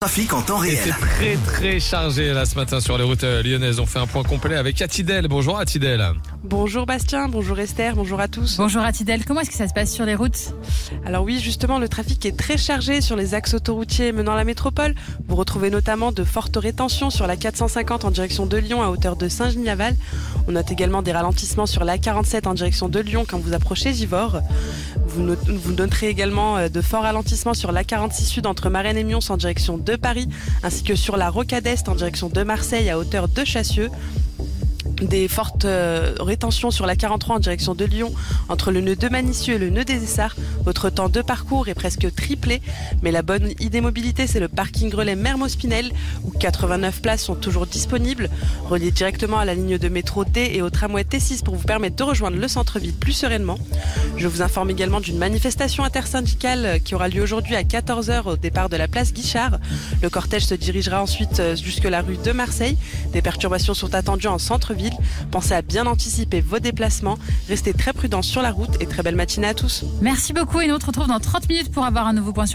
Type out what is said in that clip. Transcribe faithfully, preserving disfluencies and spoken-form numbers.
Trafic en temps Et réel. c'est très très chargé là ce matin sur les routes euh, lyonnaises. On fait un point complet avec Atidel. Bonjour Atidel. Bonjour Bastien, bonjour Esther, bonjour à tous. Bonjour Atidel, comment est-ce que ça se passe sur les routes ? Alors oui, justement, le trafic est très chargé sur les axes autoroutiers menant la métropole. Vous retrouvez notamment de fortes rétentions sur la quatre cent cinquante en direction de Lyon à hauteur de Saint-Genis-Laval. On note également des ralentissements sur l'A quarante-sept en direction de Lyon quand vous approchez Givors. Vous, not- vous noterez également euh, de forts ralentissements sur l'A quarante-six Sud entre Marennes et Mions en direction de Paris, ainsi que sur la Rocade Est en direction de Marseille à hauteur de Chassieux. Des fortes euh, rétentions sur la quarante-trois en direction de Lyon entre le nœud de Manicieux et le nœud des Essarts. Votre temps de parcours est presque triplé, mais la bonne idée mobilité, c'est le parking relais Mermoz-Pinel où quatre-vingt-neuf places sont toujours disponibles, reliées directement à la ligne de métro D et au tramway T six pour vous permettre de rejoindre le centre-ville plus sereinement. Je vous informe également d'une manifestation intersyndicale qui aura lieu aujourd'hui à quatorze heures au départ de la place Guichard. Le cortège se dirigera ensuite jusque la rue de Marseille. Des perturbations sont attendues en centre-ville. Pensez à bien anticiper vos déplacements. Restez très prudents sur la route et très belle matinée à tous. Merci beaucoup et nous on se retrouve dans trente minutes pour avoir un nouveau point sur